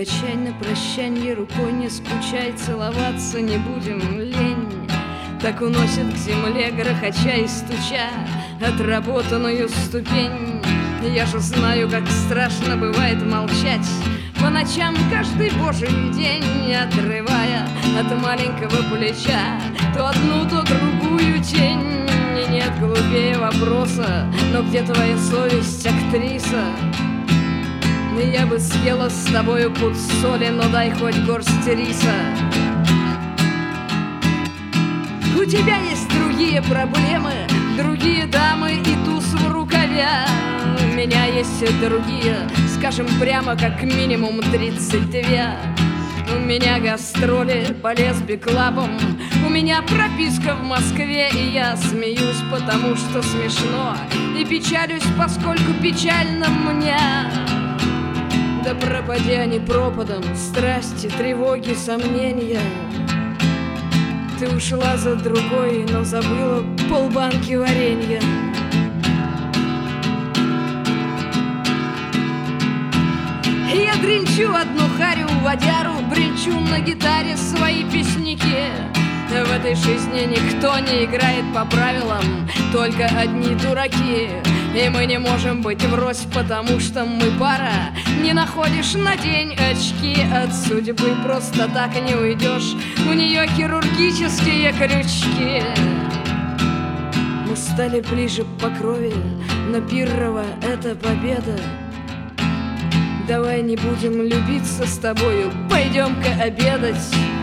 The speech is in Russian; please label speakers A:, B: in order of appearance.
A: качай на прощанье рукой, не скучай, целоваться не будем, лень. Так уносит к земле, грохоча и стуча отработанную ступень. Я же знаю, как страшно бывает молчать по ночам каждый божий день, отрывая от маленького плеча то одну, то другую тень. И нет глупее вопроса: но где твоя совесть, актриса? Я бы съела с тобою пуд соли, но дай хоть горсть риса. У тебя есть другие проблемы, другие дамы и туз в рукаве. У меня есть другие, скажем прямо, как минимум 32. У меня гастроли по лесби-клабам, у меня прописка в Москве. И я смеюсь, потому что смешно, и печалюсь, поскольку печально мне. Да пропади они пропадом, страсти, тревоги, сомнения. Ты ушла за другой, но забыла полбанки варенья. Я дринчу одну харю, водяру, бренчу на гитаре свои песняки. В этой жизни никто не играет по правилам, только одни дураки. И мы не можем быть врозь, потому что мы пара. Не находишь — надень очки, от судьбы просто так не уйдешь. У нее хирургические крючки. Мы стали ближе по крови, но Пиррова — это победа. Давай не будем любиться с тобою, пойдем-ка обедать.